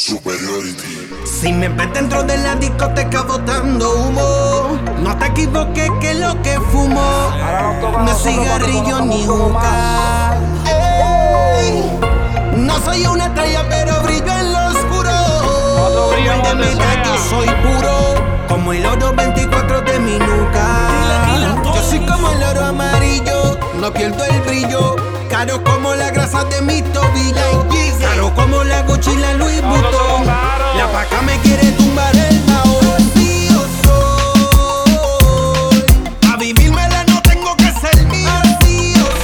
Superiority. Si me ves dentro de la discoteca botando humo, no te equivoques que lo que fumo no es cigarrillo ni juca. No soy una estrella pero brillo en lo oscuro. De mitad yo soy puro, como el oro 24 de mi nuca. Yo soy como el oro amarillo, no pierdo el brillo. Caro como la grasa de mis tobillos, caro como la Gucci y la Louis Vuitton. La paca me quiere tumbar el baúl. Así yo soy, a vivírmela no tengo que ser mío. Así yo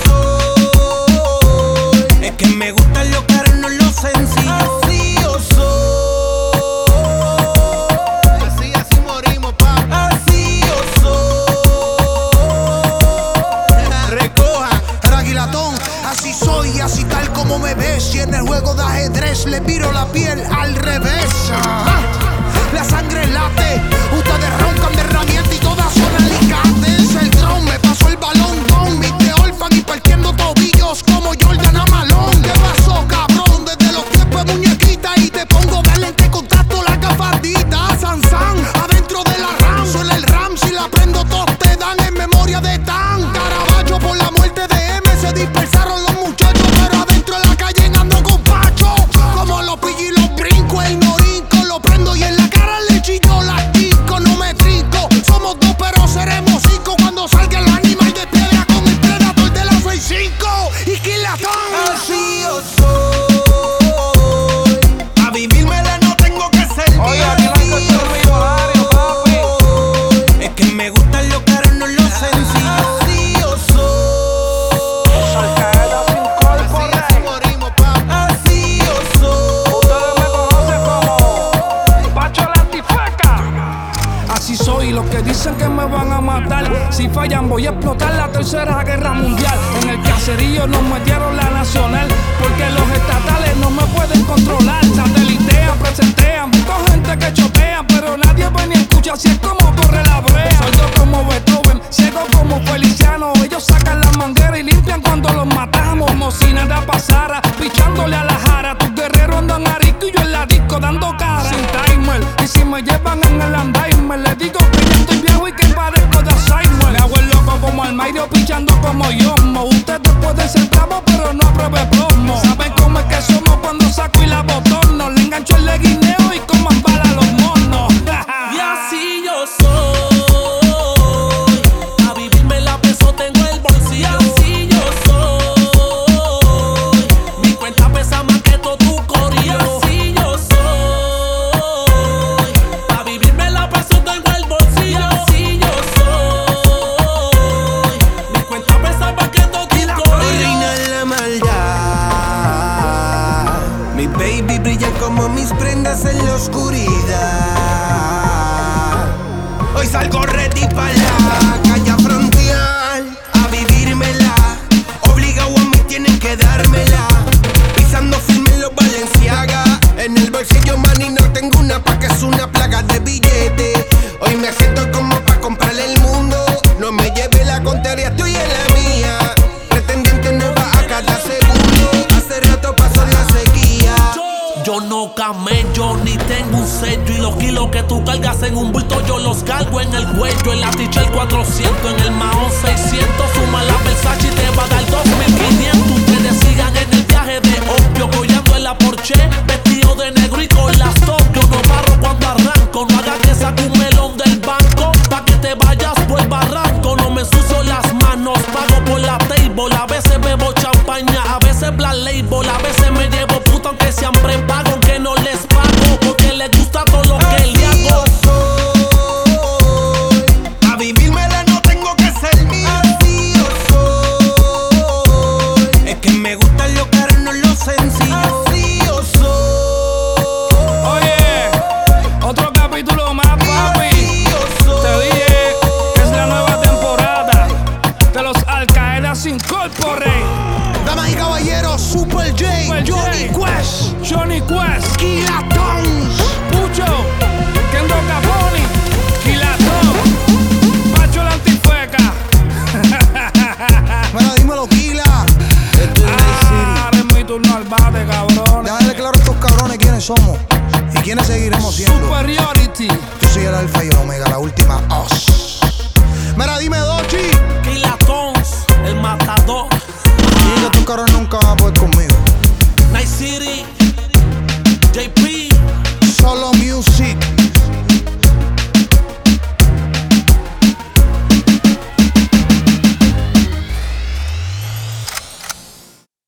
soy, es que me gustan los caros, no los sencillos. Así yo soy, así morimos, papá. Así yo soy, recoja, Raguilatón. Así soy, así tal como me ves. Y en el juego de ajedrez le viro la piel al revés. La sangre late, ustedes roncan de herramienta y todas son alicates. El dron me pasó el balón con mis de Orphan y partiendo tobillos como Jordan a Malone. ¿Qué pasó, cabrón? Desde los tiempos de muñequita y te pongo lente contacto la gafardita. Sansan, adentro de la RAM, suena el RAM. Si la prendo todos te dan en memoria de tan. Caraballo por la muerte de M se dispersaron los muchachos, pero adentro de la calle ando con Pacho. Como los pillo y los brinco, el morinco lo prendo y en la cara le chillo la chico. No me trinco, somos dos pero seremos cinco cuando salga el animal de piedra con el predator de la 6-5 y Kilatón. así yo soy, a vivírmela no tengo que ser mío. Oye, aquí no hay que ser millonario, papi. Es que me gustan los caros, no los sencillos. Así yo soy, Salcaeda sin cuerpo, así rey. morimos, papá. Así yo soy. Ustedes me conocen como Pacho la Antifeca. Así soy, los que dicen que me van a matar. Si fallan voy a explotar la tercera guerra mundial. En el caserío nos metieron la nacional, porque los estatales no me pueden controlar. Satelitean, presentean, busco gente que chotean, pero nadie ve ni escucha, así es como corre la brea. Sordo como Beethoven, ciego como Feliciano. Ellos sacan la manguera y limpian cuando los matamos. Como si nada pasara, pichándole a la jara. Tus guerreros andan arico y yo en la disco dando cara. Sin timer, y si me llevan en el Alzheimer, les digo que ya estoy viejo y que parezco de Alzheimer. Me hago el loco como Almairo pichando como Yomo. Ustedes pueden ser bravos pero no apruebe plomo. Saben cómo es que somos cuando saco y la botono. Le engancho el leguineo y coman bala los monos. Y así yo soy, a vivirme la peso tengo el bolsillo. Así yo soy, mi cuenta pesa más que todo tu corillo. Así yo soy, a vivirme la peso tengo el bolsillo. Así yo soy, mi cuenta pesa más que todo tu corillo. Reina la maldad, mi baby brilla como mis prendas en la oscuridad. Hoy salgo ready para la calle a frontear, a vivírmela. Obligado a mí tienen que dármela. Pisando firme en los Balenciaga. En el bolsillo money no tengo una pa' que es una plaga de billetes. Hoy me siento como pa' comprarle el mundo. No me lleve la contraria, estoy en la mía. Pretendiente nueva a cada segundo. Hace rato pasó la sequía. Yo no camello ni tengo un sello. Y los kilos que tú cargas en un bulto yo los cargo en el cuello. En la t-shirt 400, en el Mahón 600. Suma la Versace y te va a dar 2500. Ustedes sigan en el viaje de opio, collando en la Porsche, vestido de negro y con las top. Yo no barro cuando arranco, no haga que saque un melón del banco pa' que te vayas por el barranco. No me ensucio las manos, pago por la table. A veces bebo champaña, a veces Black Label. A veces me llevo puto aunque sean prepago, aunque no les pago, porque les gusta todo lo que le hago. A vivírmela no tengo que ser mío. Así yo soy, es que me gustan los caros, no los sencillos. Así yo soy, ¿Y quiénes seguiremos siendo? Superiority. Yo soy el alfa y el omega, la última os.